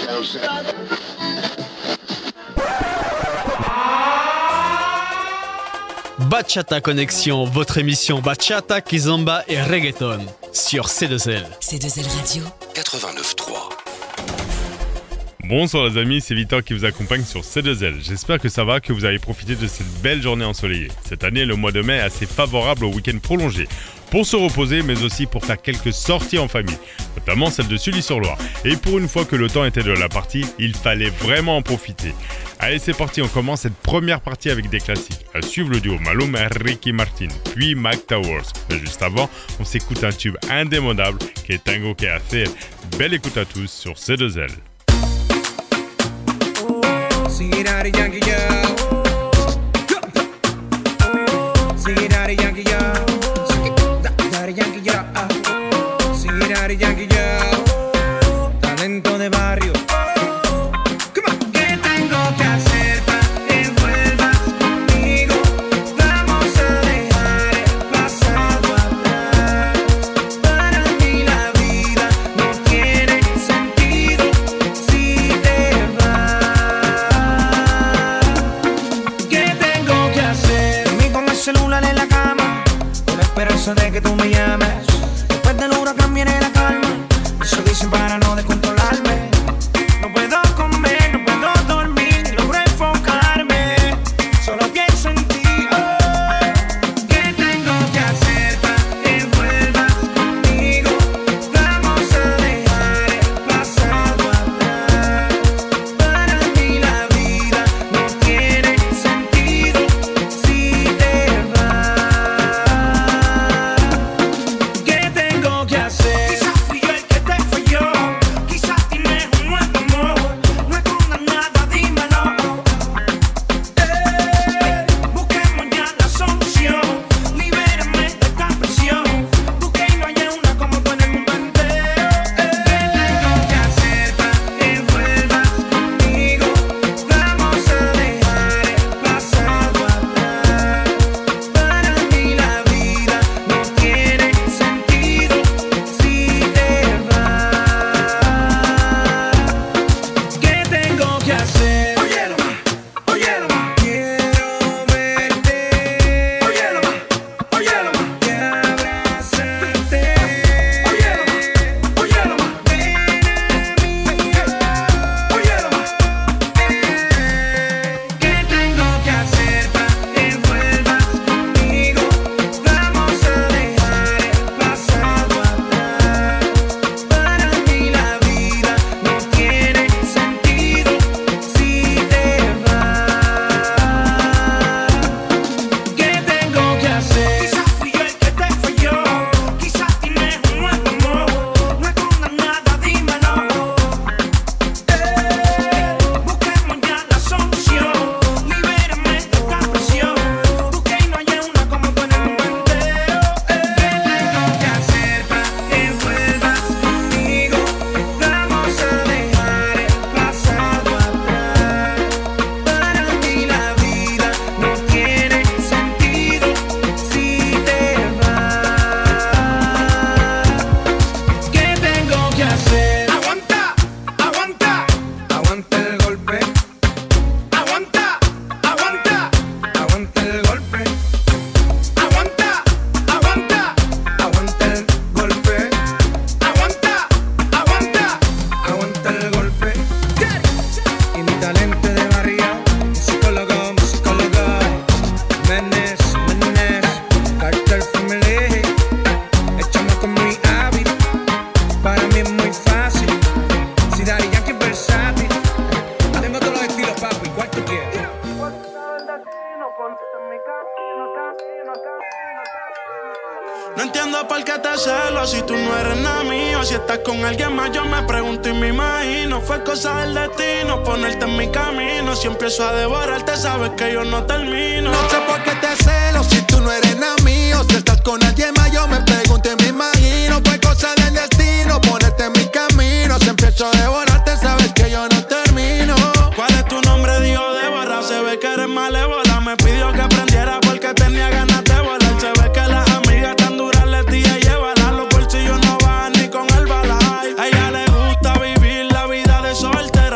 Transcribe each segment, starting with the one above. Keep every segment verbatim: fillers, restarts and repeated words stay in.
Bachata Connexion, votre émission Bachata, Kizomba et Reggaeton sur C deux L. C deux L Radio quatre-vingt-neuf trois. Bonsoir les amis, c'est Victor qui vous accompagne sur C deux L. J'espère que ça va, que vous avez profité de cette belle journée ensoleillée. Cette année, le mois de mai est assez favorable au week-end prolongé. Pour se reposer, mais aussi pour faire quelques sorties en famille, notamment celle de Sully-sur-Loire. Et pour une fois que le temps était de la partie, il fallait vraiment en profiter. Allez, c'est parti, on commence cette première partie avec des classiques. À suivre le duo Maluma et Ricky Martin, puis Mike Towers. Mais juste avant, on s'écoute un tube indémodable qui est Tango que hacer. Belle écoute à tous sur C deux L. Yankee, yo, talento de barrio. ¿Qué tengo que hacer para que vuelvas conmigo? Vamos a dejar el pasado atrás. Para mí la vida no tiene sentido si te vas. ¿Qué tengo que hacer? Dormí con el celular en la cama, con la esperanza de que tú me llames. Después del huracán viene la calma. Eso dicen para no descontrolarme. No puedo comer, no puedo dormir, ni logro enfocarme. Solo pienso en ti. Oh, ¿qué tengo que hacer para que vuelvas conmigo? Vamos a dejar el pasado atrás. Para mí la vida no tiene sentido si te vas. ¿Qué tengo que hacer? No entiendo por qué te celo si tú no eres nada mío. Si estás con alguien más yo me pregunto y me imagino. Fue cosa del destino ponerte en mi camino. Si empiezo a devorarte sabes que yo no termino. No sé por qué te celo si tú no eres nada mío. Si estás con alguien más yo me pregunto y me imagino. Fue cosa del destino ponerte en mi camino. Si empiezo a devorarte sabes que yo no termino. ¿Cuál es tu nombre? Dijo Débora. Se ve que eres malévola. Me pidió que aprendiera porque tenía ganas de volar. Se ve que las amigas tan duras les dije llévala. Los bolsillos no van ni con el balay. A ella le gusta vivir la vida de soltera.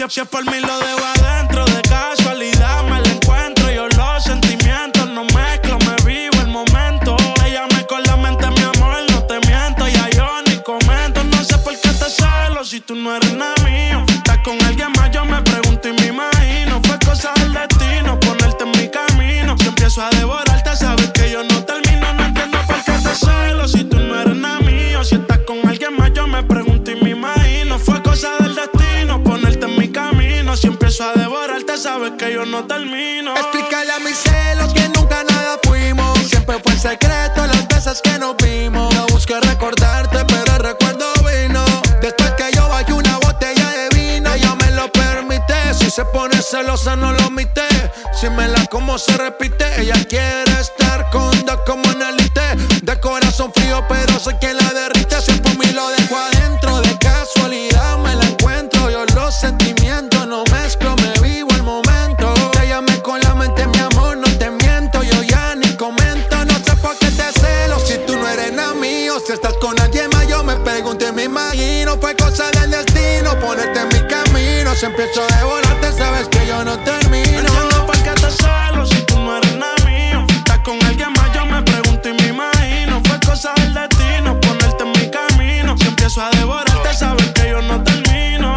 Si, si es por mí lo dejo adentro, de casualidad me la encuentro. Yo los sentimientos no mezclo, me vivo el momento. Te llamé con la mente, mi amor, no te miento. Ya yo ni comento, no sé por qué te celo si tú no eres nada mío. Estás con alguien más, yo me pregunto y me imagino. Fue cosa del destino, ponerte en mi camino. Si empiezo a devorarte, sabes que yo no termino. No entiendo por qué te celo si tú no eres nada mío. Si estás con alguien más, yo me pregunto y me imagino. Fue cosa del destino, ponerte en mi camino. Si empiezo a devorarte, sabes que yo no termino. Explícale a mis celos que nunca nada fuimos. Siempre fue el secreto las veces que nos vimos. No busqué recordarte, pero el recuerdo vino después que yo bajé una botella de vino. Ella me lo permite. Si se pone celosa, no lo omite. Si me la como, se repite. Ella quiere estar con dos como en elite. De corazón frío, pero soy quien la derrite. Si por mí lo dejo adentro, de casualidad me la encuentro. Yo los sentimientos no mezclo, me vivo el momento. Te llamé con la mente, mi amor, no te miento. Yo ya ni comento, no sé por qué te celo si tú no eres nada mío. Si estás con alguien más, yo me pregunto y me imagino. Fue cosa del destino, ponerte en mi camino. Si empiezo a devorarte, sabes que yo no termino. No entiendo por qué te celo si tú no eres nada mío. Estás con alguien más, yo me pregunto y me imagino. Fue cosa del destino, ponerte en mi camino. Si empiezo a devorarte, sabes que yo no termino.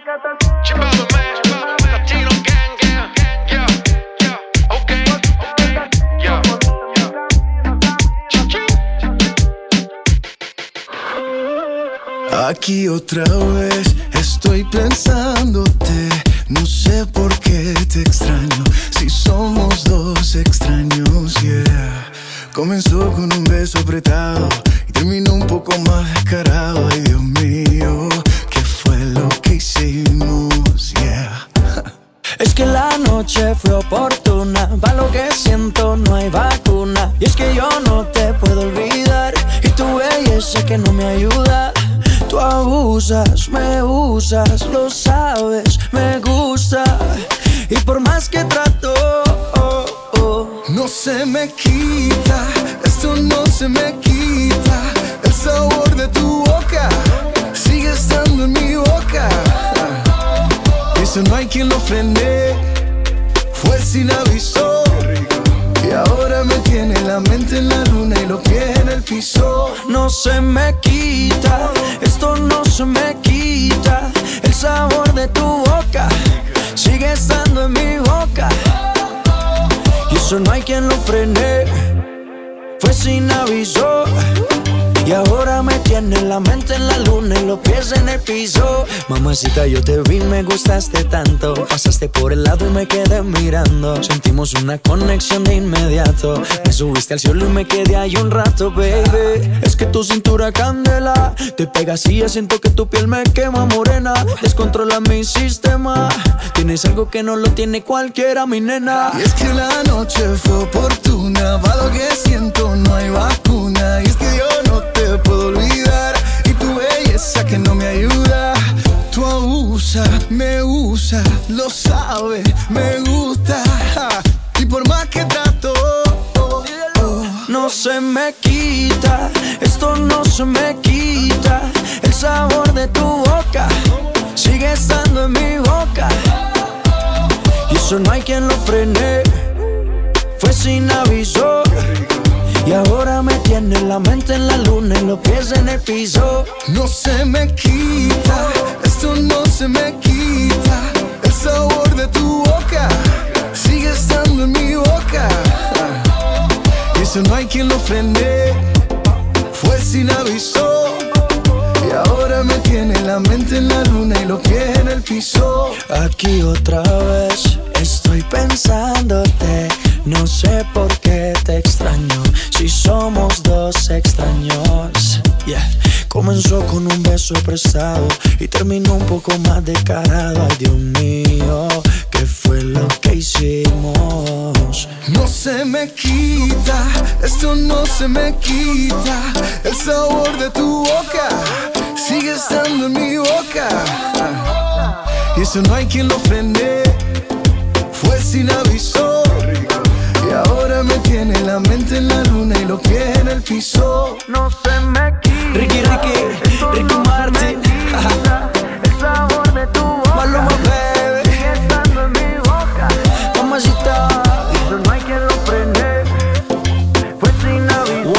Aquí otra vez estoy pensándote. No sé por qué te extraño. Si somos dos extraños, yeah. Comenzó con un beso apretado y terminó un poco más descarado. Ay, Dios mío, ¿qué fue lo que hicimos? Yeah. Es que la noche fue oportuna. Pa' lo que siento no hay vacuna. Y es que yo no te puedo olvidar. Y tu belleza que no me ayuda. Tú abusas, me usas, lo sabes, me gusta. Y por más que trato, oh, oh, no se me quita, esto no se me quita. El sabor de tu boca sigue estando en mi boca. Eso no hay quien lo frene, fue sin aviso. Y ahora me tiene la mente en la luna y los pies en el piso. no se me quita, esto no se me quita. El sabor de tu boca sigue estando en mi boca. Y eso no hay quien lo frene, fue sin aviso. Y ahora me tiene la mente en la luna y los pies en el piso. Mamacita, yo te vi, me gustaste tanto. Pasaste por el lado y me quedé mirando. Sentimos una conexión de inmediato. Me subiste al cielo y me quedé ahí un rato, baby. Es que tu cintura candela, te pegas y ya siento que tu piel me quema morena. Descontrola mi sistema, tienes algo que no lo tiene cualquiera, mi nena. Y es que la noche fue oportuna, va lo que siento, no hay vacuna. Y es que yo no te puedo olvidar, y tu belleza que no me ayuda. Tú abusas, me usa, lo sabes, me gusta. Y por más que trato, oh, oh, no se me quita, esto no se me quita. El sabor de tu boca sigue estando en mi boca. Y eso no hay quien lo frene, fue sin aviso. Y ahora me tiene la mente en la luna y los pies en el piso. no se me quita, esto no se me quita. El sabor de tu boca sigue estando en mi boca. Y eso no hay quien lo frene, fue sin aviso. Y ahora me tiene la mente en la luna y los pies en el piso. Aquí otra vez estoy pensándote. No sé por qué te extraño, si somos dos extraños. Yeah. Comenzó con un beso prestado y terminó un poco más descarado. Ay, Dios mío, ¿qué fue lo que hicimos? No se me quita, esto no se me quita. El sabor de tu boca sigue estando en mi boca. Y eso no hay quien lo frene, fue sin aviso. Y ahora me tiene la mente en la luna y los pies en el piso. No se me quita. Ricky, Ricky, Ricky Martin. El sabor de tu boca. Maluma, baby.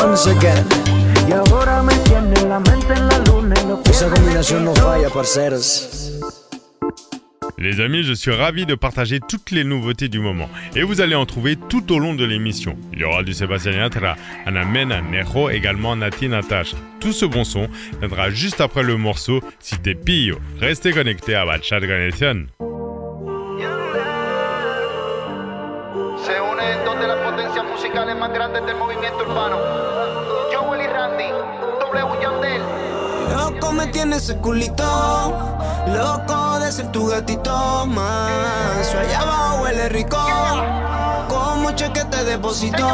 once again. Y ahora me tiene la mente en la luna y lo que Esa combinación no falla, parceros. Les amis, je suis ravi de partager toutes les nouveautés du moment. Et vous allez en trouver tout au long de l'émission. Il y aura du Sébastien Yatra, Ana Mena, Nejo, également Nati Natasha. Tout ce bon son viendra juste après le morceau Si te pillo. Restez connectés à Bachata Connection. Se unen dos de las potencias musicales más grandes del movimiento urbano. Joel y Randy, W Yandel. Loco me tiene ese culito, loco de ser tu gatito más. Su allá abajo huele rico, como cheque te deposito.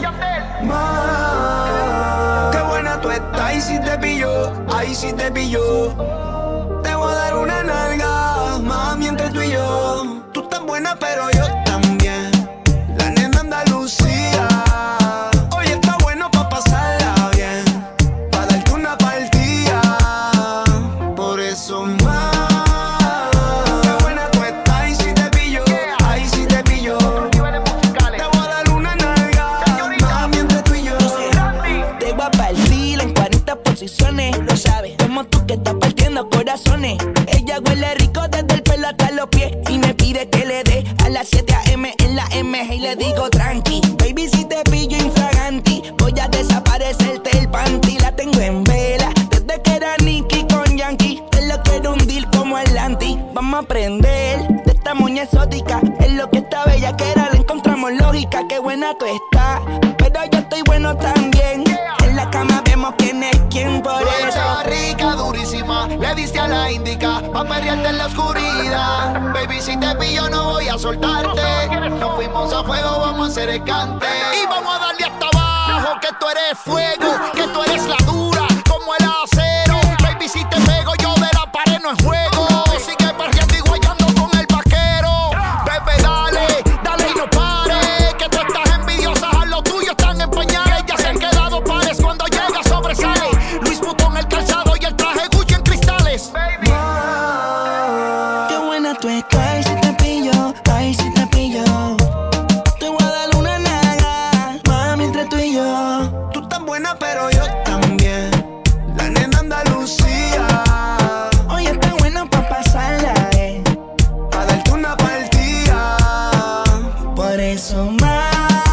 Más. Qué buena tú estás, ahí sí te pillo, ahí sí te pillo. Te voy a dar una nalga, mami, entre tú y yo. Tú estás buena pero yo también, la nena Andalucía. Hoy está bueno pa' pasarla bien, pa' darte una partida. Por eso más. Qué buena tú estás, ahí sí te pillo, ahí sí te pillo. Te voy a dar una nalga, mami, entre tú y yo. Te voy a partir en cuarenta posiciones, lo sabes. Como tú que estás partiendo corazones. Ella huele rico desde el pelo hasta los pies y me pide que le dé a las siete a eme en la M G y le digo tranqui. Baby, si te pillo infraganti, voy a desaparecerte el panty. La tengo en vela desde que era Nicky con Yankee. Te lo quiero hundir como el anti. Vamos a aprender de esta moña exótica. Es lo que está bella que era, le encontramos lógica. Qué buena tú estás, pero yo estoy bueno también. En la cama vemos quién es quién, por Tú eso. estás rica, durísima, le diste a la indica pa' perrearte en la oscuridad. Baby, si te pillo no voy a soltarte. Nos fuimos a fuego, vamos a hacer el cante. Y vamos a darle hasta abajo, que tú eres fuego, que tú eres la dura, como el acero. Baby, si te pego yo de la pared no es juego. Sigue perreando y guayando con el vaquero. Bebé, dale, dale y no pares, que tú estás envidiosa, a lo tuyo están en pañales. Ya se han quedado pares cuando llega sobresale. Luis Butón el calzado y el traje Gucci en cristales. Baby. Qué buena tú estás, ahí si te pillo, ahí si te pillo. Te voy a dar una nalga, mami, entre tú y yo. Tú estás buena pero yo también, la nena Andalucía. Hoy está bueno pa' pasarla, eh. Pa' darte una partida. Por eso más.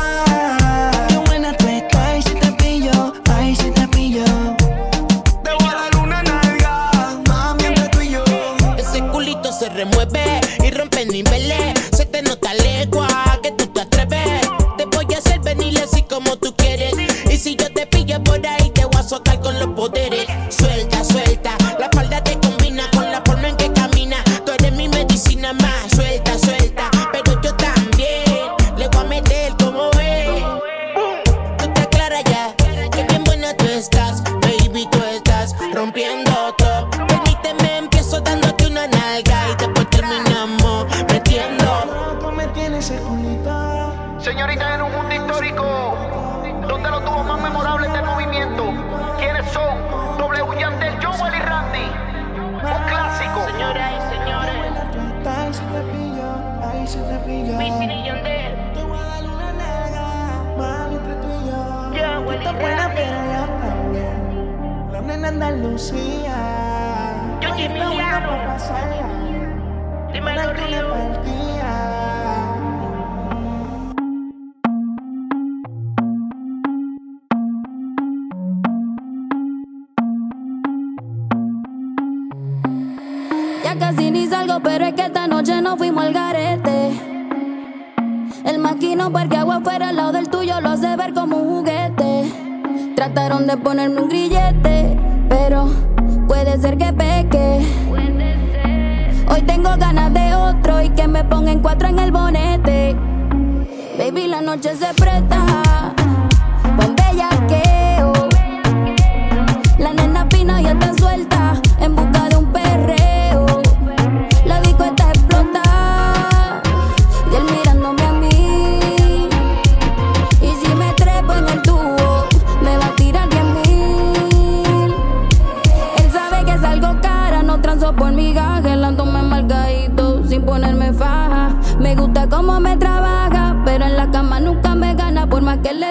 Qué buena tú estás, ahí si te pillo, ahí si te pillo. Te voy a dar una nalga, mami, entre tú y yo. Ese culito se remueve y rompe niveles. Se te nota legua que tú te atreves. Te voy a hacer venir así como tú quieres. Y si yo te pillo por ahí te voy a azotar con los poderes. Suelta, suelta, la falda te combina con la forma en que camina. Tú eres mi medicina más. Suelta, suelta, pero yo también le voy a meter como ves. Tú te aclaras ya, que bien buena tú estás. Baby, tú estás rompiendo todo. Permíteme, empiezo dándote una nalga y después terminamos metiendo. Loco me tiene ese culito. Señorita, en un mundo histórico donde los dúos más memorables del movimiento, ¿quiénes son? W Yandel, Joel y Randy. Un clásico. Señoras y señores, Buena tú estás, ahí si te pillo, ahí si te pillo. Wisin y Yandel, Te voy a dar una nalga, mami, entre tú y yo. Ya, Tú Willy estás buena Randy. pero yo también, la nena Andalucía. Yo, Hoy Jimmy está bueno Llano. pa' pasarla, dímelo darte una Río. partida. Ya casi ni salgo, pero es que esta noche nos fuimos al garete. El maquino parqueado afuera al lado del tuyo lo hace ver como un juguete. Trataron de ponerme un grillete, pero puede ser que peque. Hoy tengo ganas de otro y que me pongan cuatro en el bonete. Baby, la noche se presta pa' un bellaqueo. La nena fina ya está suelta en busca de un perreo. La disco está explotada y él mirándome a mí. Y si me trepo en el tubo me va a tirar diez mil. Él sabe que salgo cara, no transo por migajas. Andándome malgadito sin ponerme faja. Me gusta cómo me trabaja, pero en la cama nunca me gana por más que le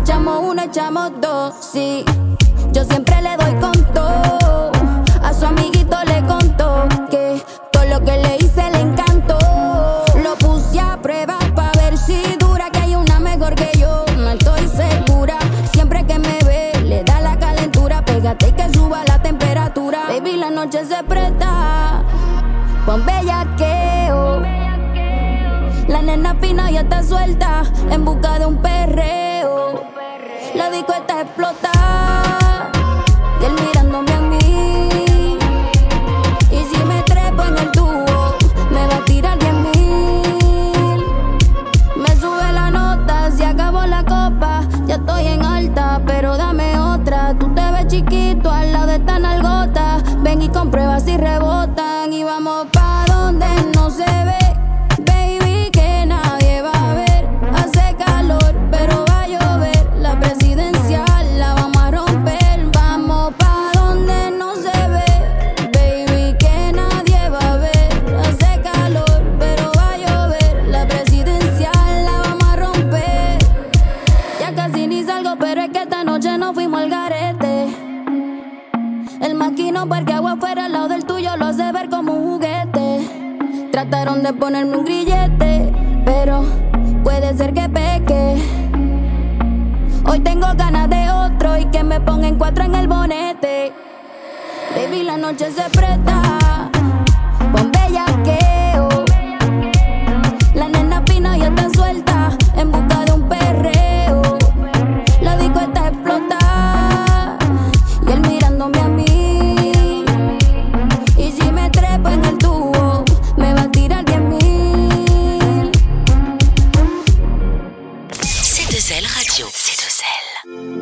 echamos uno, echamos dos, sí. Yo siempre le doy con todo. A su amiguito le contó que todo lo que le hice le encantó. Lo puse a prueba pa' ver si dura, que hay una mejor que yo, no estoy segura. Siempre que me ve le da la calentura. Pégate y que suba la temperatura. Baby, la noche se presta con bellaqueo. La nena fina ya está suelta en busca de un perreo. La disco está explotada y él mirándome a mí. Y si me trepo en el tubo, me va a tirar diez mil. Me sube la nota, se acabó la copa. Ya estoy en alta, pero dame otra. Tú te ves chiquito al lado de esta nalgota. Ven y comprueba si rebotan. Y vamos pa' donde no se ve. Baby, que nadie va a ver. Hace calor, pero va a llover. La presidencial la vamos a romper. Vamos pa' donde no se ve. Baby, que nadie va a ver. Hace calor, pero va a llover. La presidencial la vamos a romper. Ya casi ni salgo, pero es que esta noche nos fuimos al garete. El maquino parque agua afuera al lado del tuyo lo hace ver como un juguete. Trataron de ponerme un grillete, pero puede ser que peque. Hoy tengo ganas de otro y que me pongan cuatro en el bonete. Baby, la noche se presta con bellaqueo. La nena fina ya está suelta en busca de un perreo. La disco está explotada y él mirándome a mí. Y si me trepo en el tubo, me va a tirar diez mil. C deux L Radio. C deux L.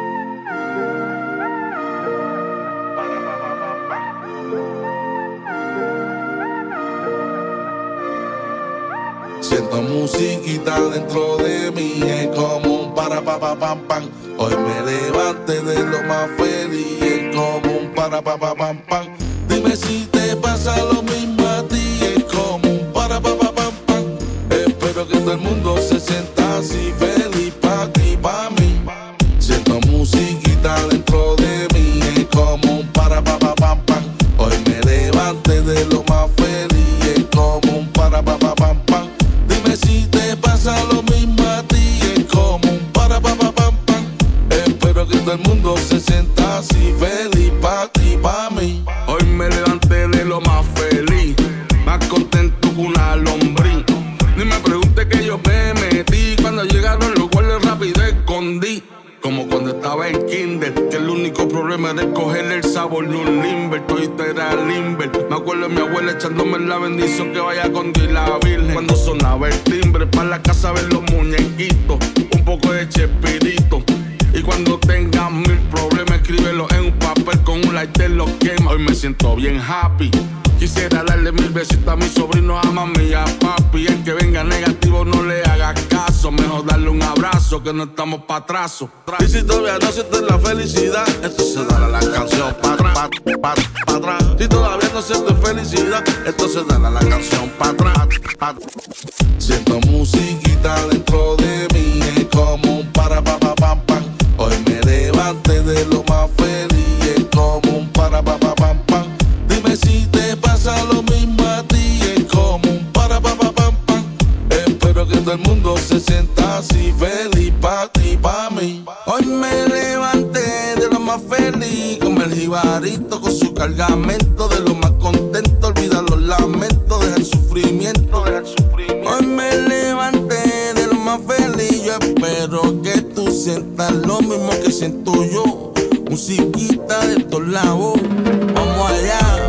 Siento musiquita dentro de mí, es como un para pa pa pam pam. Hoy me levanté de lo más feliz, es como un para pa pa pam pam. Dime si te pasa lo mismo a ti, es como un para pa pa pam pam. Espero que todo el mundo se sienta así, feliz pa' ti, pa' mí. Siento musiquita dentro de mí, es como un para pa pa pam pam. Hoy me levanté de lo más feliz, es como un para pa pa pam pam. Dime si te pasa lo mismo a ti, es como un para pa pa pam pam. Espero que todo el mundo se sienta así, feliz pa' ti, pa' mí. Hoy me levanté de lo más feliz, más contento que una lombriz. Ni me pregunte que yo me metí, cuando llegaron los guardias rápido escondí. Como cuando estaba en kinder, que el único problema era escoger el sabor de un limber. Todito era limber. Me acuerdo de mi abuela echándome la bendición que vaya con Dios y la Virgen. Cuando sonaba el timbre, para la casa ver los muñequitos, un poco de chespirito. Y cuando tengas mil problemas, escríbelo en un papel con un lighter, los quema. Hoy me siento bien happy. Quisiera darle mil besitos a mi sobrino, a mami y a papi. El que venga negativo no le haga caso. Mejor darle un abrazo que no estamos pa' atrás. Y si todavía no sientes la felicidad, entonces dale la canción pa' atrás, pa' pa' atrás. Si todavía no sientes felicidad, entonces dale la canción pa' atrás, pa' atrás. Siento musiquita dentro de mí, es como un para pa pa pam pam. Hoy me levanté de lo más feliz, es como un para pa pa pam pam. Dime si te pasa lo mismo a ti, es como un para pa pa pam pam. Espero que todo el mundo se sienta así, feliz pa' ti, pa' mí. Hoy me levanté de lo más feliz, con el jibarito, con su cargamento. De lo más contento, olvida los lamentos, deja el sufrimiento, deja el sufrimiento. Hoy me levanté de lo más feliz, yo espero que tú sientas lo mismo que siento yo. Musiquita de todos lados, vamos allá.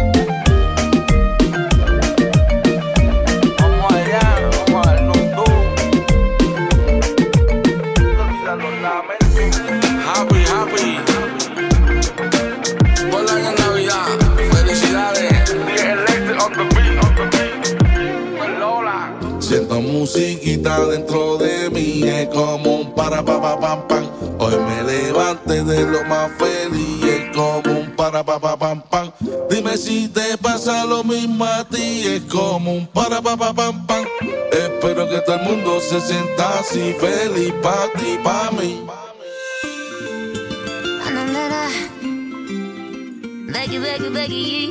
Vamos allá, vamos a darnos todo. Olvida los lamentos. Happy, happy. Todo el año en Navidad. Felicidades. Electric on the beat, on the beat. Lola. Siento musiquita dentro de mí, es como un para pa pa pam pam. Hoy me levanté de lo más feliz, es como un para pa pa pam pam. Dime Dime si te pasa lo mismo a ti. Es como un para pa pa pam pam. Espero que todo el mundo se sienta así, feliz pa' ti, pa' mí. Becky, Becky, Becky.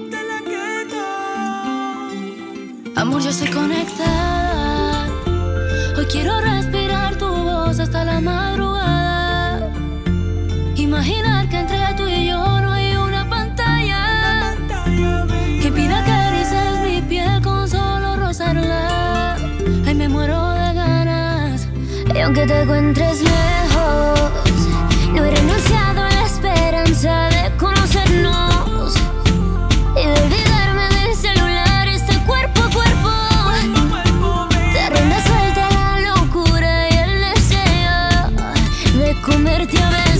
Amor, yo estoy conectada. Hoy quiero respirar tu voz hasta la madrugada. Imaginar que entre tú y yo no hay una pantalla que pida que acaricias mi piel con solo rozarla. Ay, me muero de ganas. Y aunque te encuentres lejos, no he renunciado a la esperanza de conocernos y de olvidarme del celular, este cuerpo a cuerpo. Te ronda suelta la locura y el deseo de comerte a besos.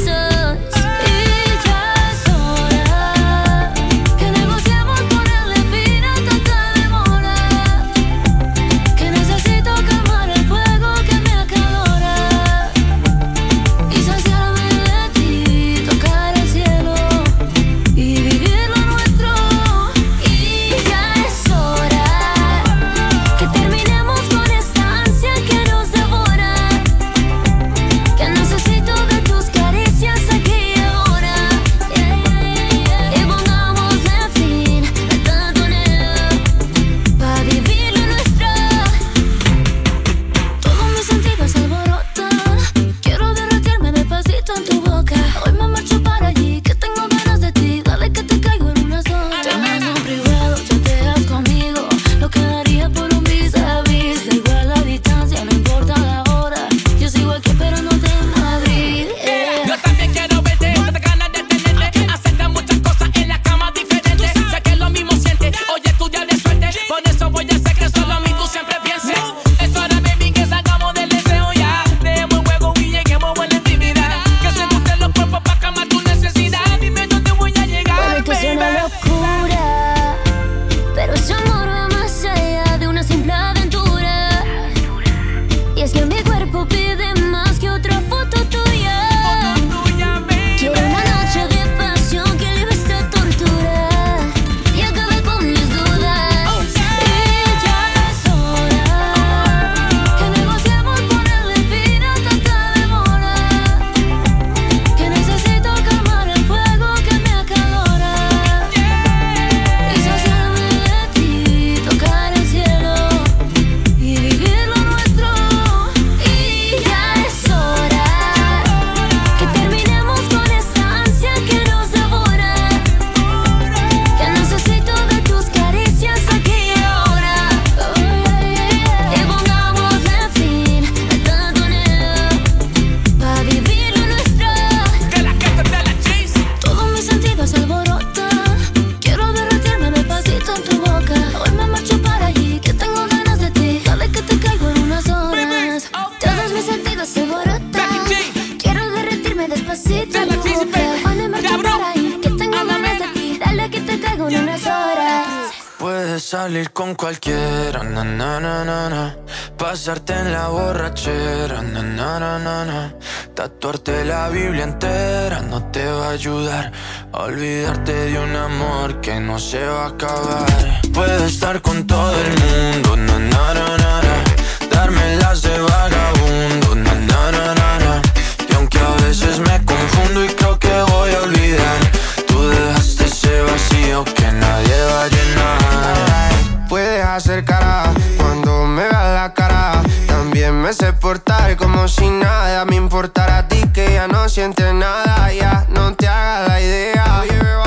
Salir con cualquiera, na, na, na, na, na. Pasarte en la borrachera, na, na, na, na, na. Tatuarte la Biblia entera no te va a ayudar a olvidarte de un amor que no se va a acabar. Puedo estar con todo el mundo, na, na, na, na, na. Darme las de vagabundo, na, na, na, na, na. Y aunque a veces me confundo y creo que voy a olvidar, tú dejaste ese vacío que nadie va a llenar. Puedes hacer cara cuando me veas la cara. También me sé portar como si nada me importara a ti, que ya no sientes nada. Ya no te hagas la idea.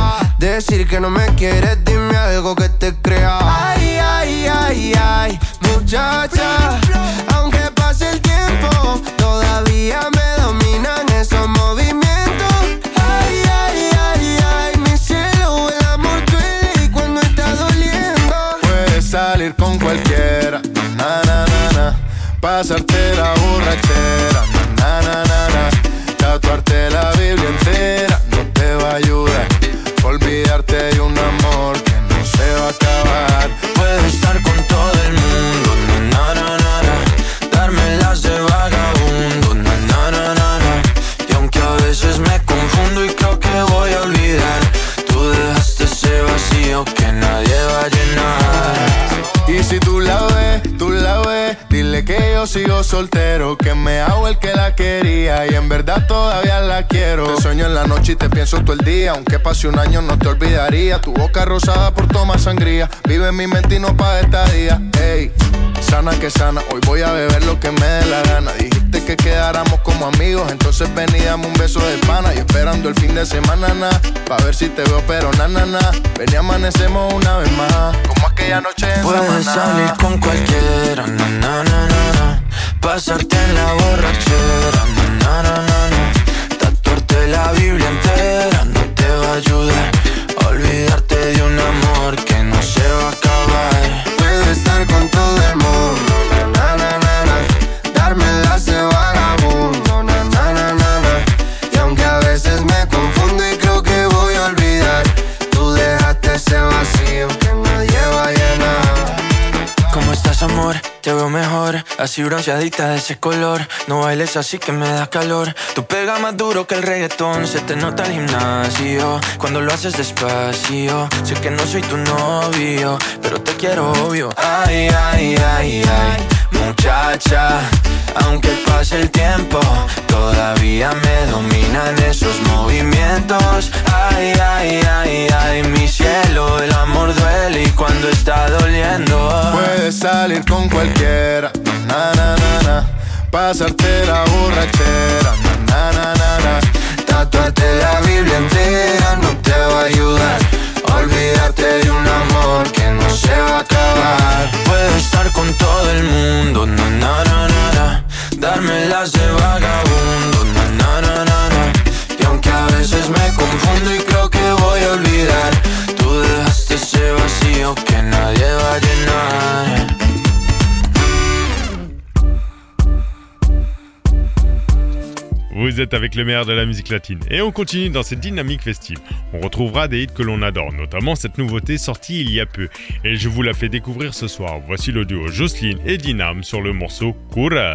Decir que no me quieres, dime algo que te crea. Ay, ay, ay, ay, muchacha. Aunque pase el tiempo, todavía me dominan esos movimientos. Ay, ay, ay, ay, mi cielo, el amor duele y cuando está doliendo. Puedes salir con cualquiera, na, na, na, na. Pasarte la borrachera, na, na, na, na. Tatuarte la Biblia entera no te va a ayudar. Olvidarte de un amor que no se va a acabar. Puedo estar con todo el mundo, na, na, na, na. Darme las de vagabundo, na, na, na, na, na. Y aunque a veces me confundo y creo que voy a olvidar, tú dejaste ese vacío soltero, que me hago el que la quería y en verdad todavía la quiero. Te sueño en la noche y te pienso todo el día, aunque pase un año no te olvidaría. Tu boca rosada por tomar sangría, vive en mi mente y no pa' esta día. Ey, sana que sana, hoy voy a beber lo que me dé la gana. Dijiste que quedáramos como amigos, entonces ven y dame un beso de pana. Y esperando el fin de semana, na, pa' ver si te veo, pero na, na, na. Ven y amanecemos una vez más, como aquella noche en Puedes Samaná. salir con cualquiera, na, na, na, na, na. Pasarte en la borrachera, na, na, na, na, na. Tatuarte la Biblia entera no te va a ayudar. Olvidarte de un amor que no se va a acabar. Puedo estar con todo el mundo, na, na, na, na. Dármelas de vagabundo, na, na, na, na, na. Y aunque a veces me confundo y creo que voy a olvidar, tú dejaste ese vacío que nadie va a llenar. ¿Cómo estás, amor? Te veo mejor, así bronceadita de ese color. No bailes así que me da calor. Tú pegas más duro que el reggaetón, se te nota el gimnasio cuando lo haces despacio. Sé que no soy tu novio, pero te quiero obvio. Ay, ay, ay, ay, muchacha, aunque pase el tiempo, todavía me dominan esos movimientos. Ay, ay, ay, ay, mi cielo, el amor duele y cuando está doliendo. Puedes salir con cualquiera, na, na, na, na. Pasarte la borrachera, na, na, na, na. Tatuarte la Biblia entera no te va a ayudar. Olvidarte de un amor que no se va a acabar. Puedo estar con todo el mundo, na, na, na, na, na. Dármelas de vagabundo, na, na, na, na, na. Y aunque a veces me confundo y creo que voy a olvidar, tú dejaste ese vacío que nadie va a llenar. Vous êtes avec le meilleur de la musique latine. Et on continue dans cette dynamique festive. On retrouvera des hits que l'on adore, notamment cette nouveauté sortie il y a peu. Et je vous la fais découvrir ce soir. Voici le duo Jocelyne et Dinam sur le morceau Cura.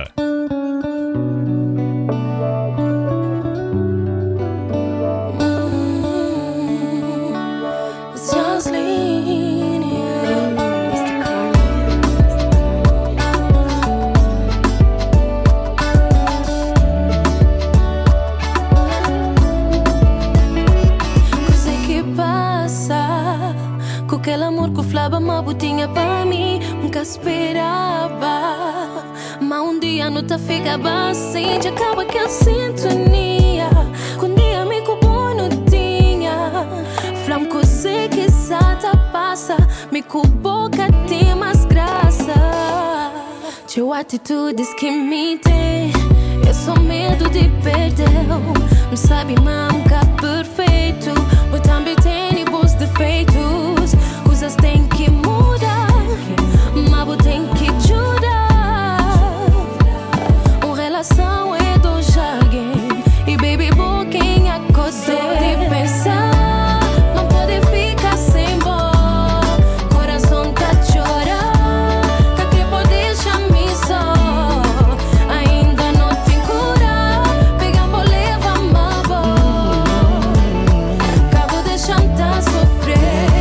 Aquele amor que falava uma botinha pra mim, nunca esperava. Mas um dia não te ficava assim, já acaba aquela sintonia. Que um dia me culpou não tinha. Flam coisa que só te passa, me culpou que tem mais graça. Teu atitudes que me tem, eu sou medo de perder. Não sabe mais nunca perfeito, mas também tem bons defeitos. Coisas tem que mudar, mas tem que ajudar. Uma relação é dois alguém, e baby, boa quem a coisa de pensar. Não pode ficar sem voz, coração tá chorando. Que que pode deixar me só, ainda não tem cura. Pega por levar uma voz, acabo deixando tá sofrer.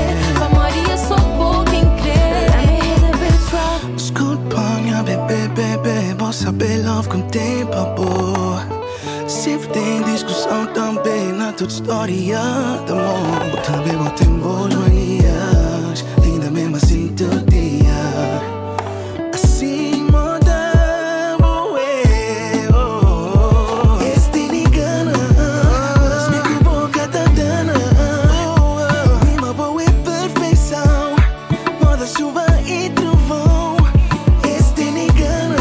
Saber love com tempo boa. Sempre tem discussão também na tua história de amor. Também vou ter boas manias, linda mesmo assim todo dia. Assim moda boa, oh. Este me engana, mas me boca tá dana. Rima boa é perfeição, moda chuva e trovão. Este me engana,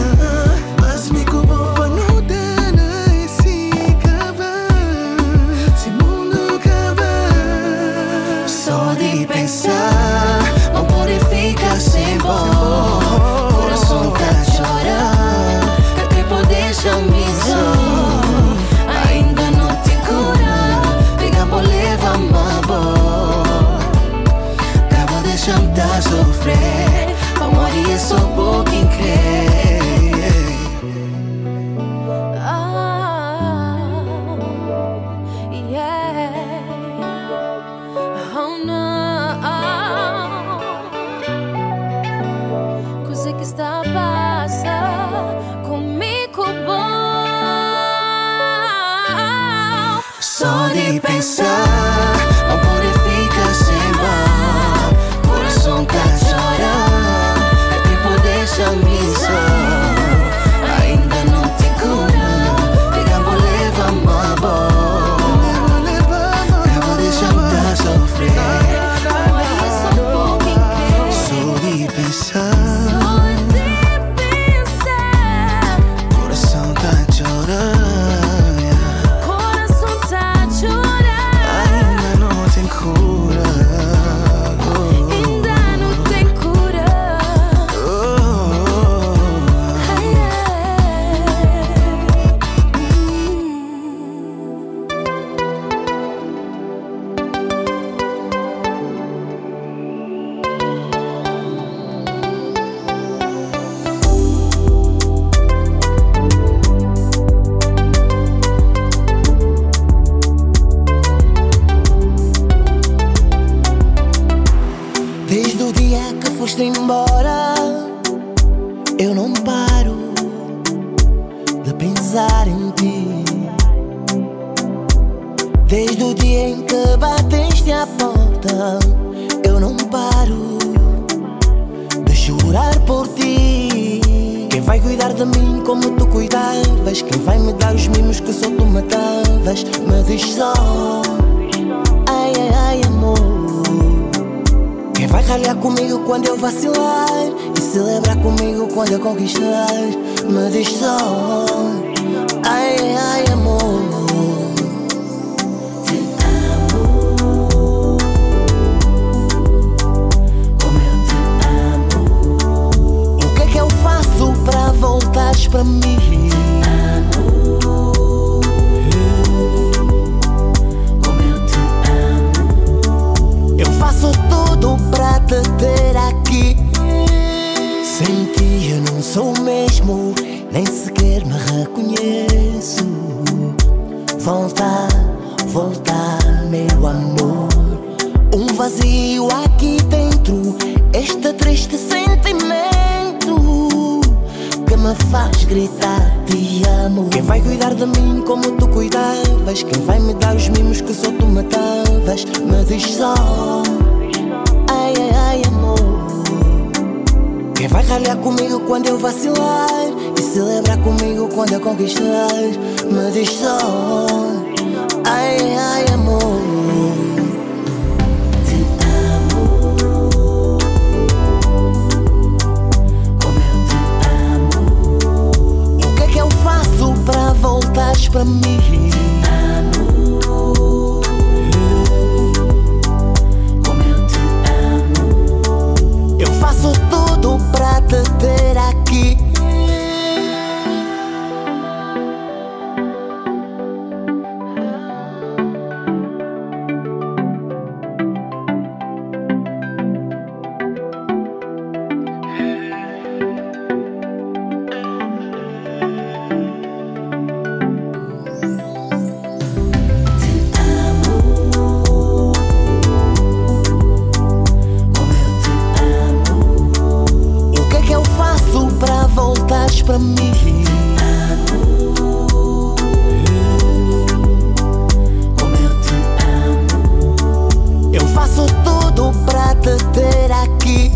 pensar, não pode ficar sem de pensar, não pode ficar sem bar. Coração tá chorando, é tempo deixa missão. Ainda não tem cura, digamos leva uma boa. Acabo deixando tá sofrer. Só de pensar. Embora, eu não paro de pensar em ti. Desde o dia em que bateste a porta, eu não paro de chorar por ti. Quem vai cuidar de mim como tu cuidavas? Quem vai me dar os mimos que só tu me davas? Me diz só, ai, ai, ai, amor. Quem vai ralhar comigo quando eu vacilar e celebrar comigo quando eu conquistar? Me diz só, ai, ai, ai, amor. Te amo, como eu te amo. O que é que eu faço pra voltares pra mim? Faço tudo pra te ter aqui. Sem ti eu não sou o mesmo, nem sequer me reconheço. Volta, volta, meu amor. Um vazio aqui dentro, este triste sentimento que me faz gritar te amo. Quem vai cuidar de mim como tu cuidavas? Quem vai me dar os mimos que só tu me davas? Me diz só, ai, ai, ai, amor. Quem vai ralhar comigo quando eu vacilar e celebrar comigo quando eu conquistar? Me diz só, ai, ai, ai, amor. Te amo, como eu te amo. O que é que eu faço pra voltares pra mim? Faço tudo pra te ter aqui. Pra mim, como eu te amo. Eu faço tudo pra te ter aqui.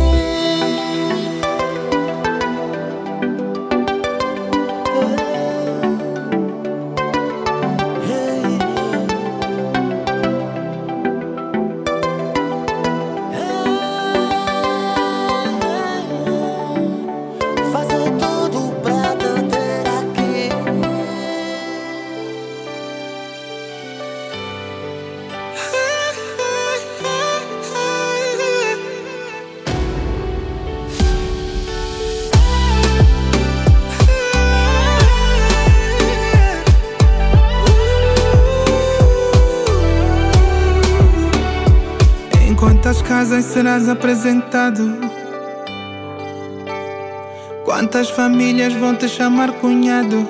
Quantas casas serás apresentado? Quantas famílias vão te chamar cunhado?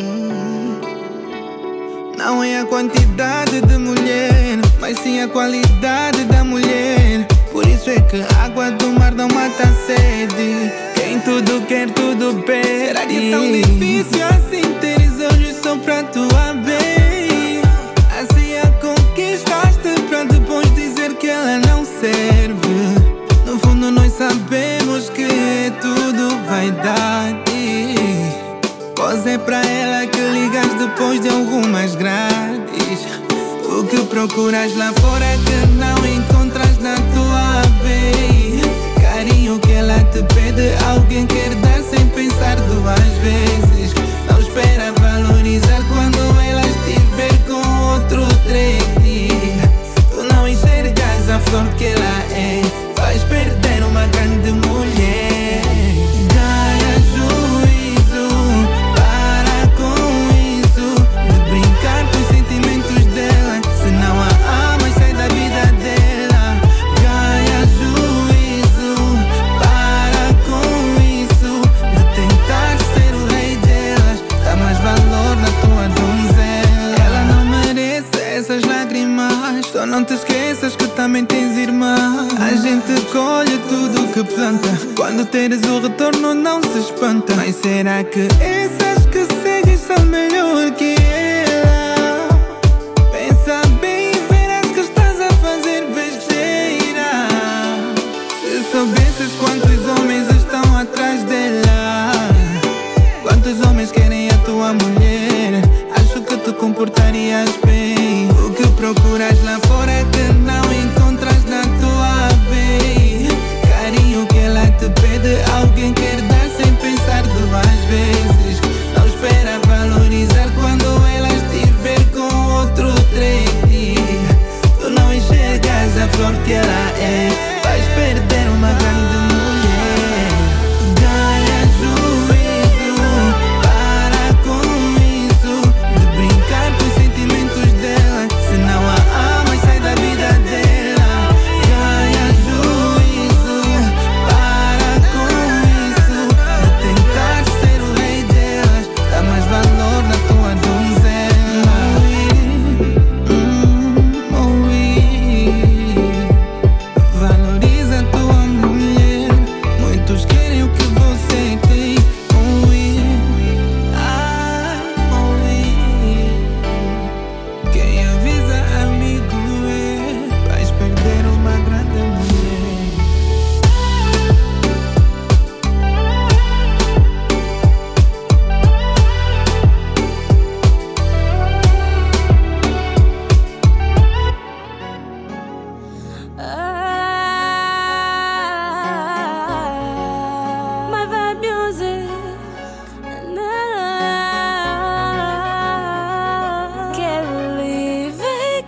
Não é a quantidade de mulher, mas sim a qualidade da mulher. Por isso é que a água do mar não mata a sede. Quem tudo quer, tudo perde. Será que é tão difícil assim teres olhos só pra tua bem? Assim a procuras lá fora que não encontras na tua bae. Carinho que ela te pede, alguém quer dar sem pensar duas vezes. Não espera valorizar quando ela estiver com outro trade. Tu não enxergas a flor que ela é, vais perder uma grande mulher. Ganha juízo, para com isso de brincar com os sentimentos dela. Se não a amas, sai da vida dela. Ganha juízo, para com isso de tentar ser o rei delas. Dá mais valor na tua donzela. Ela não merece essas lágrimas. Só não te esqueças que também tens irmã. A gente colhe tudo que planta. Quando teres o retorno não se espanta. Mas será que essas que segues são melhor que ela? Pensa bem e verás que estás a fazer besteira. Se soubesses quantos homens estão atrás dela, quantos homens querem a tua mulher, acho que te comportarias bem. O que procuras lá fora é que não encontras na tua bae. Carinho que ela te pede, alguém quer dar sem pensar duas vezes. Não espera valorizar quando ela estiver com outro trade. Tu não enxergas a flor que ela é, vais perder uma grande mulher. Ganha juízo, para com isso de brincar com os sentimentos dela. Se não a amas, sai da vida dela. Ganha juízo, para com isso de tentar ser o rei delas. Dá mais valor na tua donzela. Hum, oui. Valoriza a tua mulher. Muitos querem o que você tem. Oui. Ai, oui. Quem avisa amigo é, vais perder uma grande mulher. My vibe music. Quero livre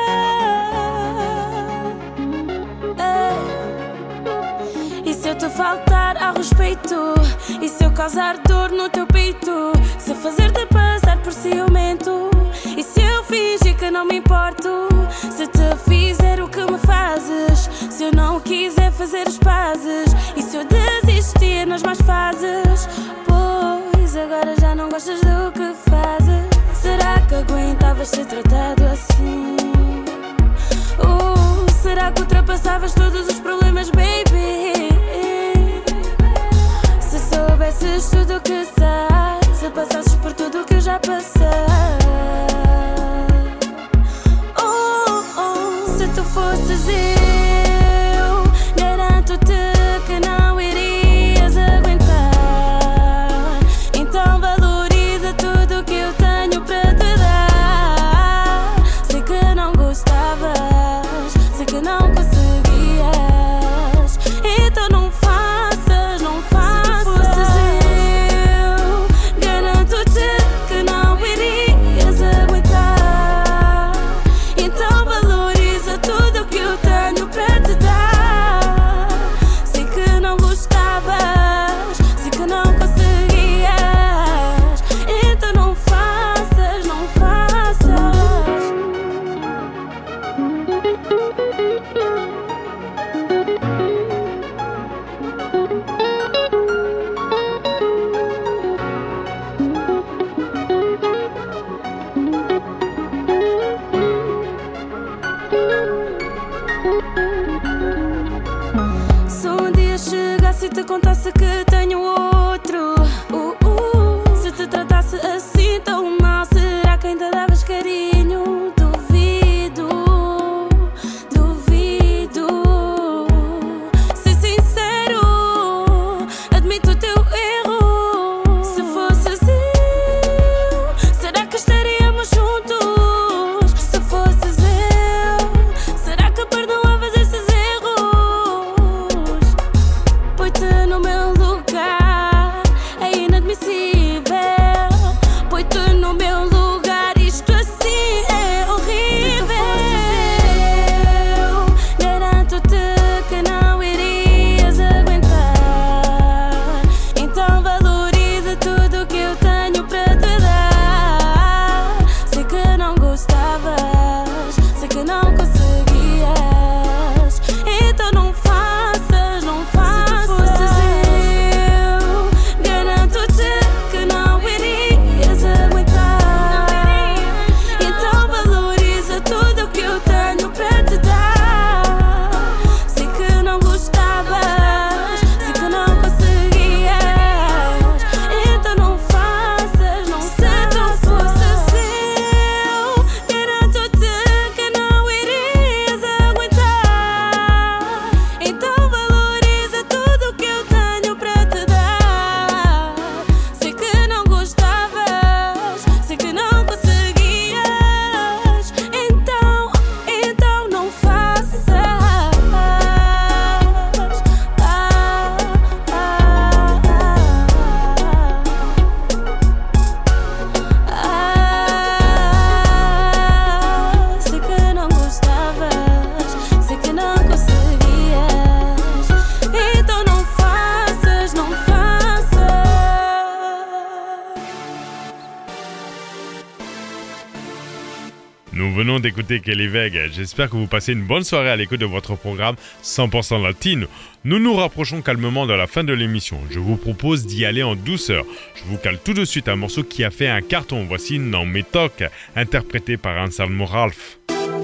E se eu te faltar ao respeito? E se eu causar dor no teu peito? Se eu fazer-te passar por ciumento? E se eu fingir que não me importo? Se te fizer o que me fazes? Se eu não quiser fazer as pazes? E se eu desistir nas más fases? Pois agora já não gostas do que fazes. Será que aguentavas ser tratado assim? Ou será que ultrapassavas todos os problemas, baby? Se soubesses tudo o que sais, se passasses por tudo o que eu já passei. Oh, oh, se tu fosses eu, garanto-te que não irias aguentar. Então valoriza tudo o que eu tenho para te dar. Sei que não gostavas, sei que não conseguias. Então não faças, não faças. Se tu fosses eu, garanto-te que não irias aguentar. Então valoriza tudo o que eu tenho para te dar. Sei que não gostavas, sei que não conseguias. Então não faças, não faças. Se um dia chegasse e te contasse que tenho outro, uh, uh, se te tratasse assim tão mal, será que ainda davas carinho? Duvido, duvido. Ser sincero, admito o teu erro. Se fosses eu, será que estaríamos juntos? Se fosses eu, Nous venons d'écouter Kelly Vega. J'espère que vous passez une bonne soirée à l'écoute de votre programme cent pour cent Latino. Nous nous rapprochons calmement de la fin de l'émission. Je vous propose d'y aller en douceur. Je vous cale tout de suite un morceau qui a fait un carton. Voici Non Me Toca, interprété par Anselmo Ralph.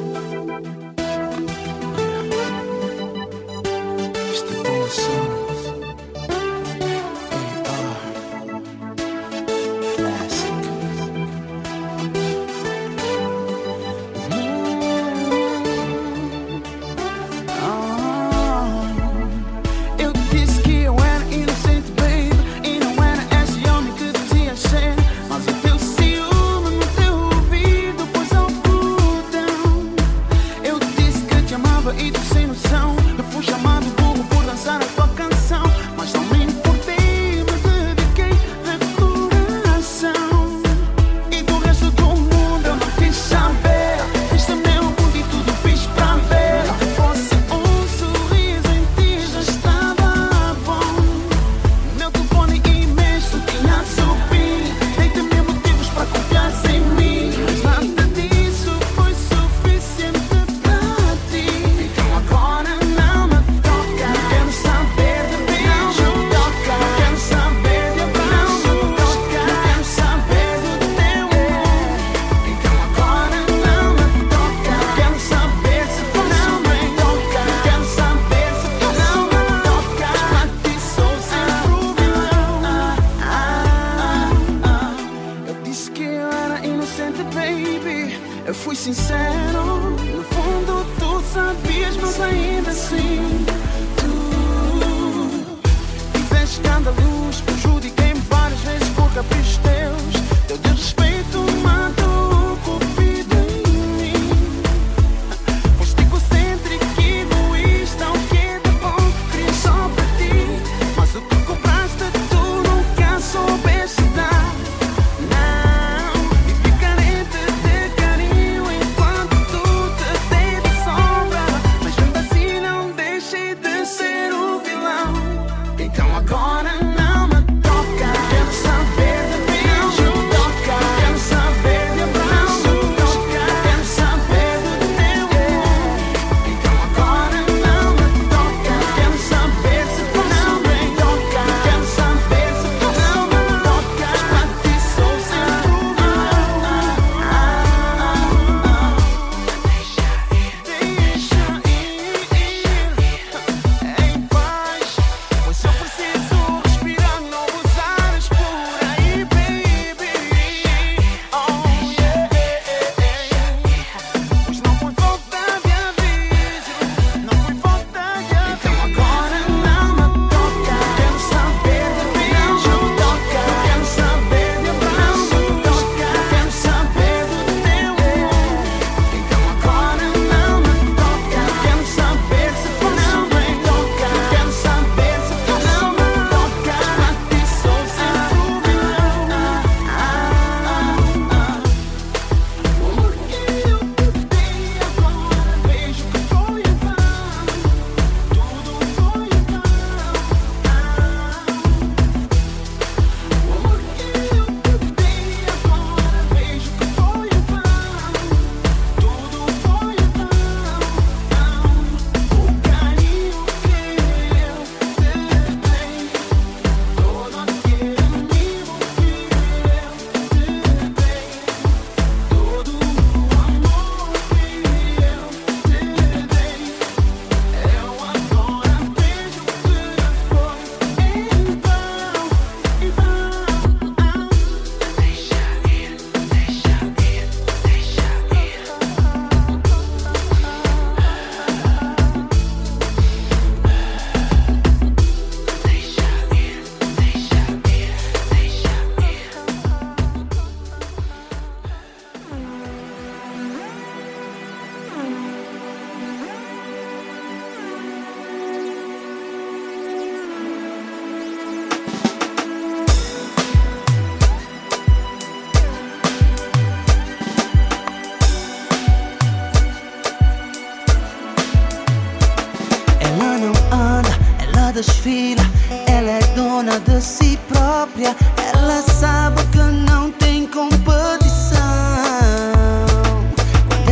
desfila. Ela é dona de si própria. Ela sabe que não tem competição.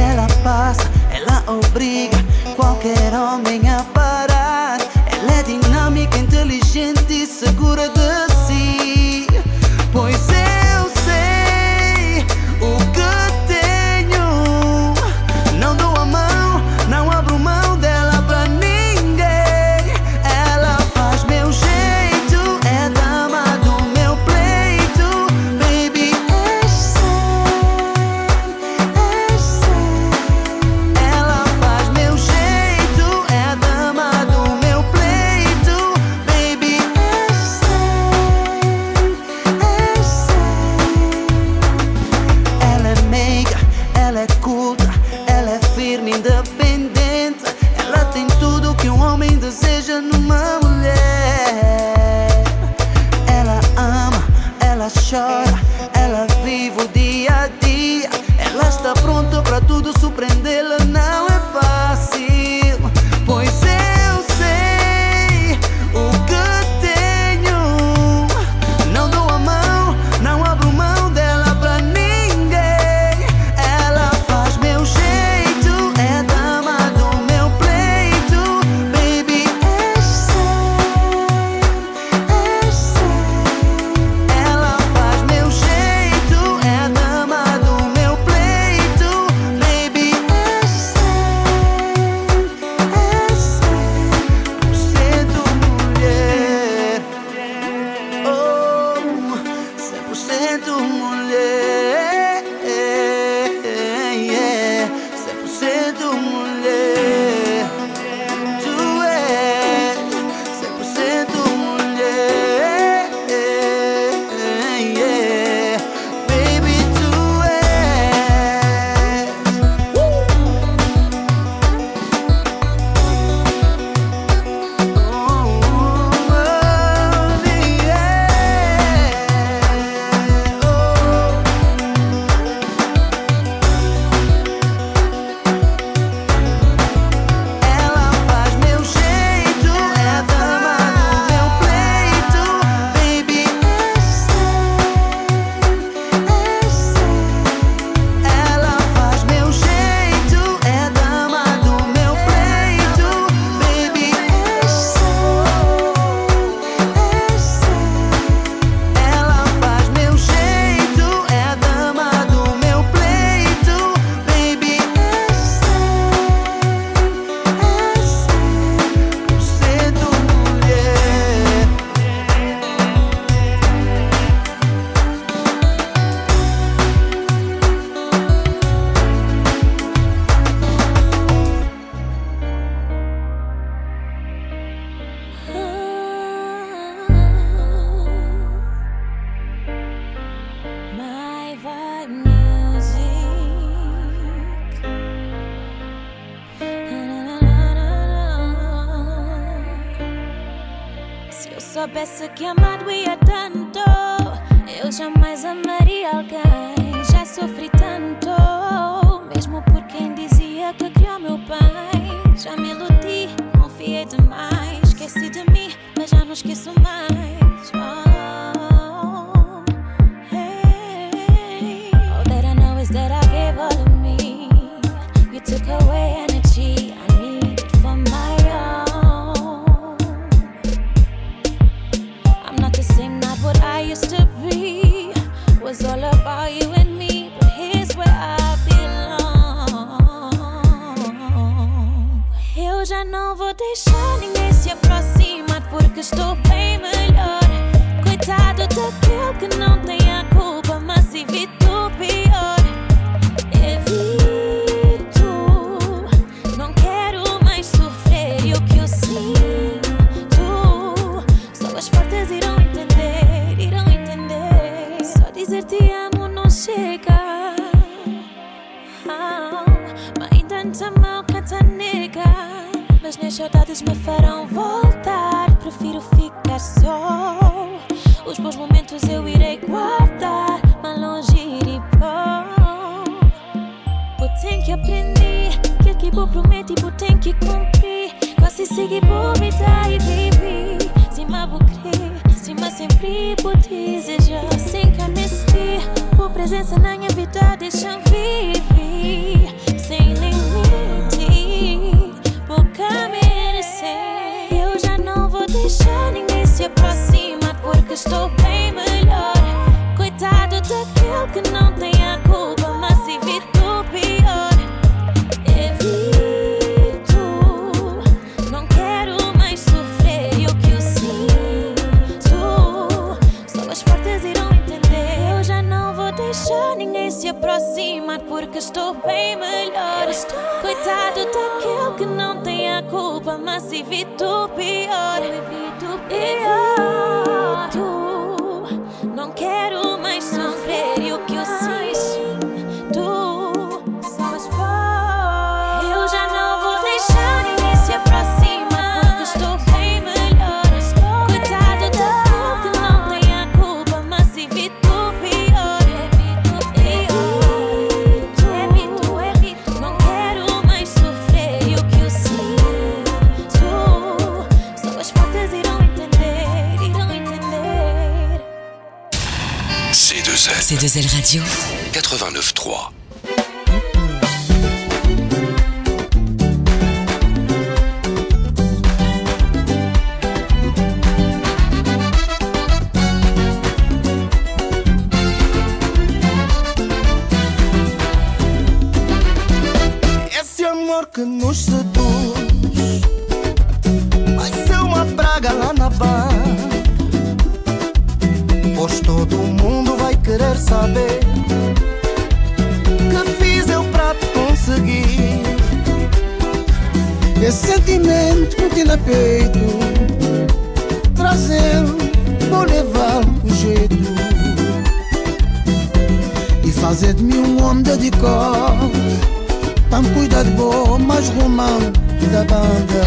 soubesse que amar doía tanto, eu jamais amaria alguém. Já sofri tanto, mesmo por quem dizia que criou meu bem. Já me iludi, confiei demais. Esqueci de mim, mas já não esqueço mais. Oh, hey. All that I know is that I gave all of me. You took away energy I needed for my own. I'm not the same, not what I used to be. Was all about you and me, but here's where I belong. Eu já não vou deixar ninguém se aproximar, porque estou bem melhor. Coitado daquele que não tem a culpa, mas evito o pior. Evito, não quero mais sofrer. E o que eu sinto, só as fortes irão entender, irão entender. Só dizer te amo não chega. Oh, mas ainda te mal canta nega. Mas nem saudades me farão voltar. Prefiro ficar só. Os bons momentos eu irei guardar, mas longe irei pôr. Vou ter que aprender que que vou prometer, vou ter que cumprir. Quase seguir por vida e viver. Se me vou crer, se me sempre vou desejar. Sem canestir, por presença na minha vida deixa viver. Sem limite, vou merecer. Eu já não vou deixar ninguém se aproximar, porque estou bem melhor. Coitado daquele que não tem a culpa, mas evito o pior. Evito, não quero mais sofrer. E o que eu sinto, só as fortes irão entender. Eu já não vou deixar ninguém se aproximar, porque estou bem melhor. Coitado daquele que não tem a culpa, mas evito o pior. Evito o pior. Não quero mais sofrer. E o que eu sinto, só as fortes. Eu já não vou deixar ninguém se aproximar, porque estou bem melhor. Coitado daquele que não tem a culpa, mas evito o pior. Evito o pior. Evito, evito. Não quero mais sofrer. E o que eu sinto, só as fortes irão entender, irão entender. C deux L. C deux L Radio quatre-vingt-neuf trois. Esse amor que nos seduz vai ser uma praga lá na barra, pois todo mundo vai querer saber que fiz eu pra te conseguir. Esse sentimento que tem no peito, trazê-lo, vou levar com jeito e fazer de mim um homem dedicado, pra me cuidar de boa, mais romântico da banda.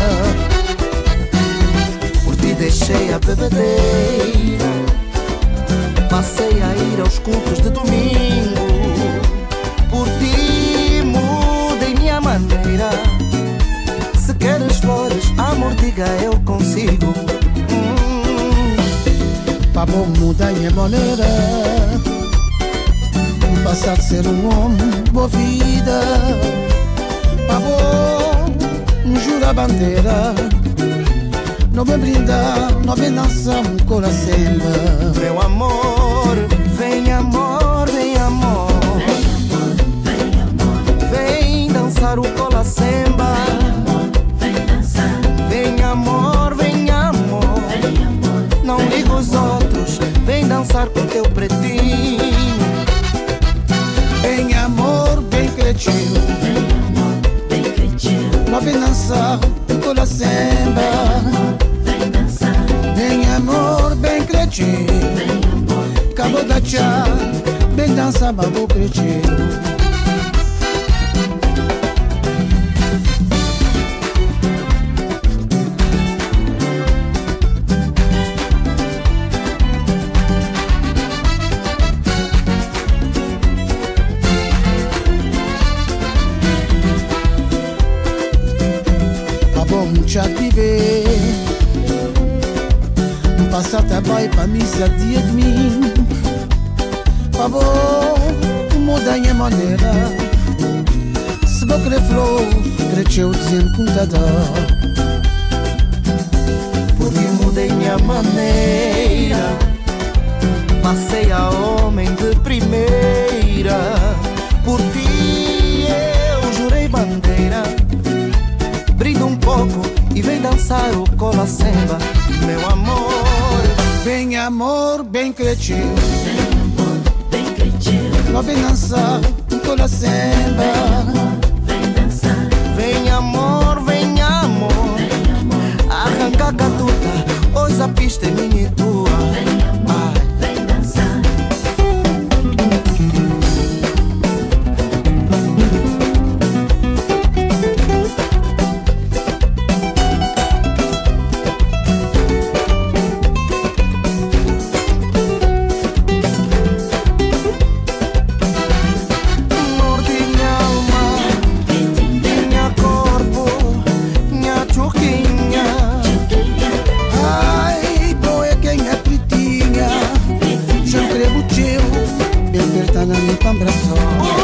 Por ti deixei a bebedeira, passei a ir aos cultos de domingo. Por ti mudei minha maneira. Se queres flores, amor, diga eu consigo. hum. Pra bom mudar minha maneira, passar de ser um homem boa vida. Pra bom jura bandeira, não vem brindar, não vem dançar um coração. Meu amor, vem amor, vem amor, vem amor, vem dançar o colacemba. Vem amor, vem amor, não liga os outros, vem dançar com teu pretinho. Vem amor, bem cretinho, não vem dançar o colacemba. Vem amor, bem cretinho, acabou da tchá, bem dançar babu cretinho. como já viver. Passa trabalho pra mim, se dia de mim. Favor, muda minha maneira. Se vou querer flor, cresceu dizendo com dor. Porque mudei minha maneira. Passei a homem de primeira. Por ti eu jurei bandeira. Brinda um pouco e vem dançar o cola semba. Meu amor, bem amor, bem cresceu. Bem amor, bem cresceu. Não vem dançar o cola semba. vem dançar. Vem amor, vem amor. Arranca a catuta, hoje a pista é minha e tua. Vem amor, vem dançar. Na minha pambração.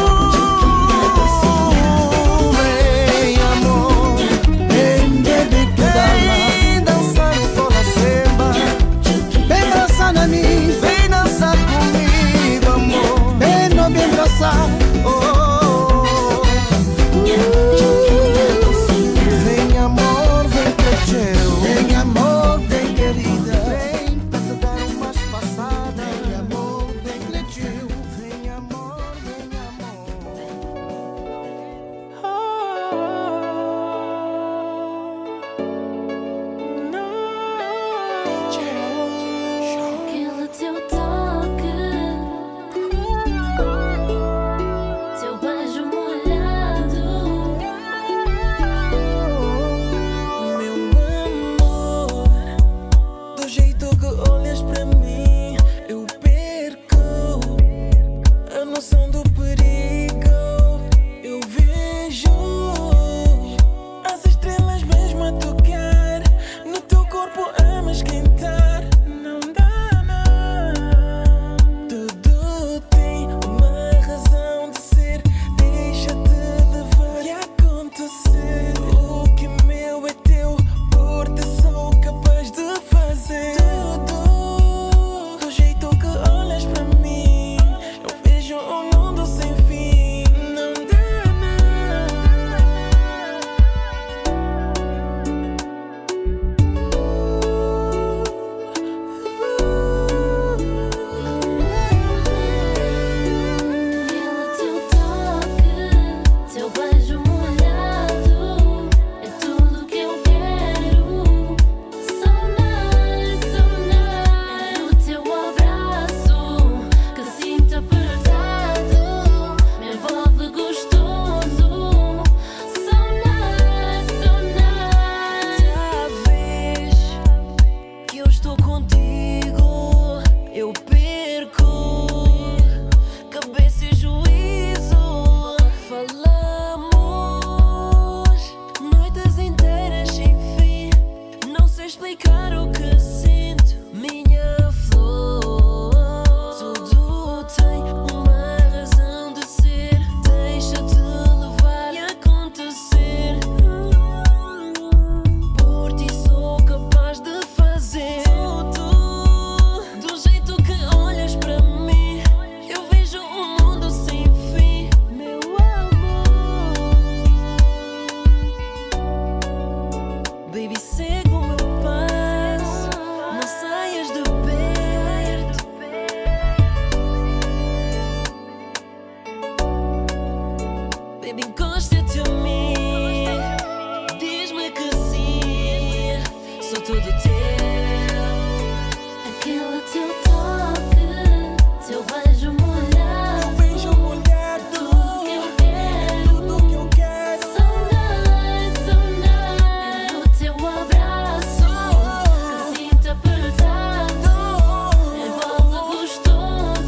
Oh, vem amor, vem bebê que vem dançar no cola semba. Vem dançar na mim, vem dançar comigo, amor. Vem não vem dançar. Oh, vem amor, vem cresceu. Vem amor, vem querida. Vem pra te dar umas passadas. Vem amor, vem cresceu.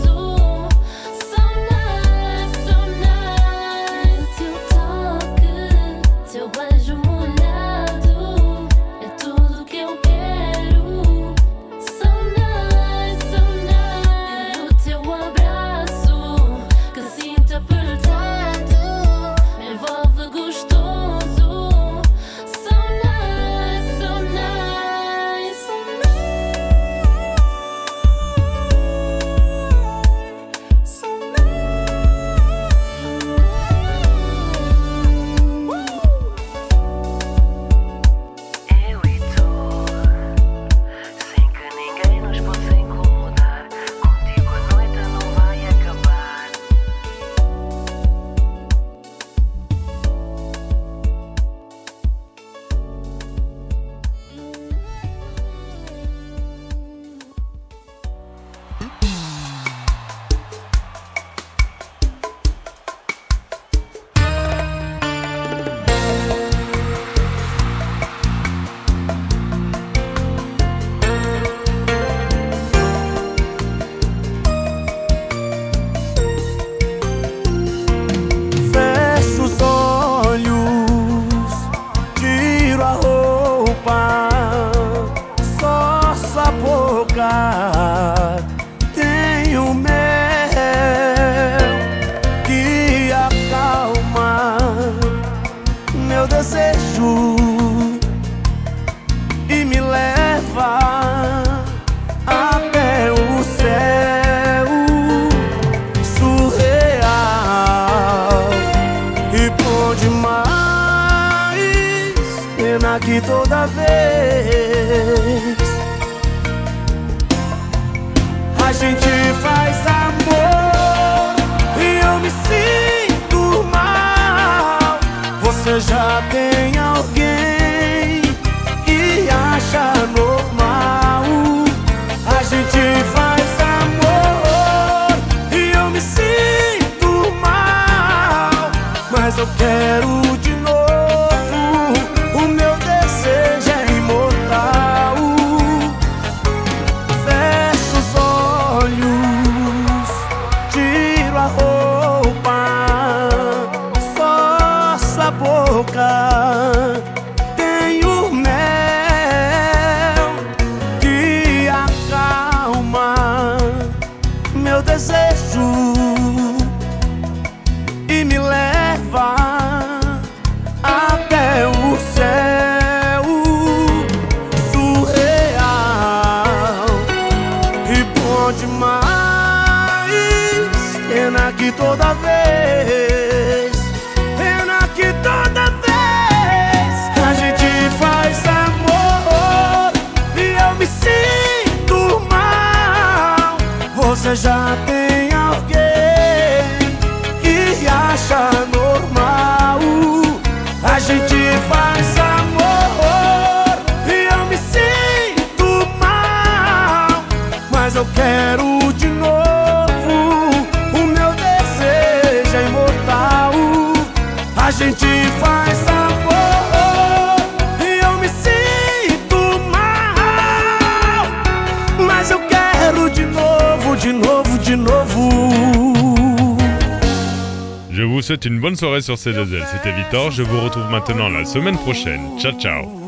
So nice, so nice. demais. Pena que toda vez a gente faz amor e eu me sinto mal. Você já tem alguém e acha normal. A gente faz amor e eu me sinto mal, mas eu quero de novo. O meu desejo é imortal. Fecho os olhos, tiro a roupa, só sua boca. Tenho mel que acalma meu desejo e me leva até o céu surreal e bom demais. Pena que toda vez, pena que toda vez a gente faz amor e eu me sinto mal. Você já tem alguém que acha normal. A gente faz amor e eu me sinto mal, mas eu quero de novo. O meu desejo é imortal. A gente faz amor e eu me sinto mal, mas eu quero de novo, de novo, de novo. Je vous souhaite une bonne soirée sur C deux L. C'était Victor, je vous retrouve maintenant la semaine prochaine. Ciao ciao.